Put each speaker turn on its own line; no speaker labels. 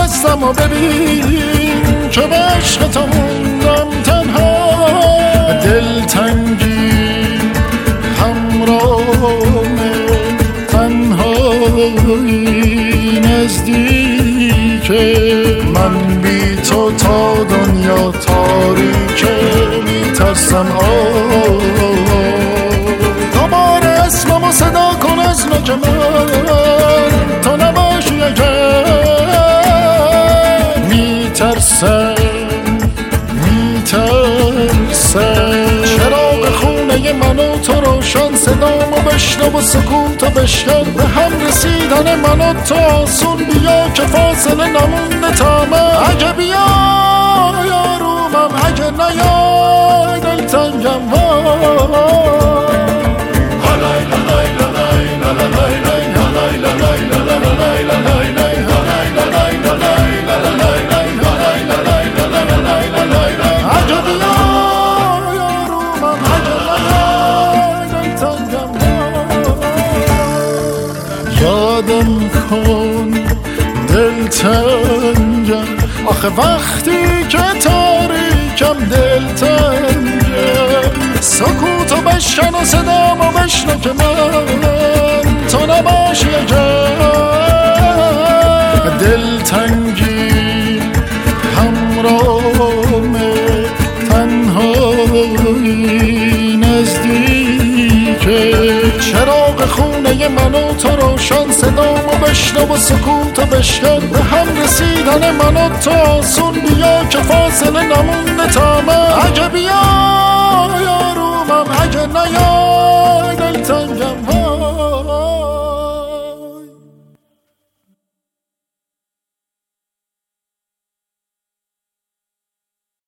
هستم و ببین که به عشق تو موندم تنها. دلتنگی همراهمه، تنهایی نزدیکه. من بی تو تا دنیا تاریکه، میترسم دوباره اسممو صدا کن از نوک من، تو نباشی اگر. میترسم چراغ خونه من و تو روشن، صدامو بشنو و سکوتو بشکن. به هم رسیدن من و تو آسون، بیا که فاصله نمونده تا من. اگه بیای آرومم، اگه نیای دلتنگم. یادم کن دلتنگم، آخه وقتی که تاریکم دلتنگم. سکوتو بشکن و صدامو بشنو که من تو نباشی اگر. دلتنگی همراهمه، تنهایی نزدیکه. چراغ خونه من و تو روشن، صدامو بشنو و سکوتو بشکن. به هم رسیدن من و تو آسون، بیا که فاصله نمونده تا من. اگه بیا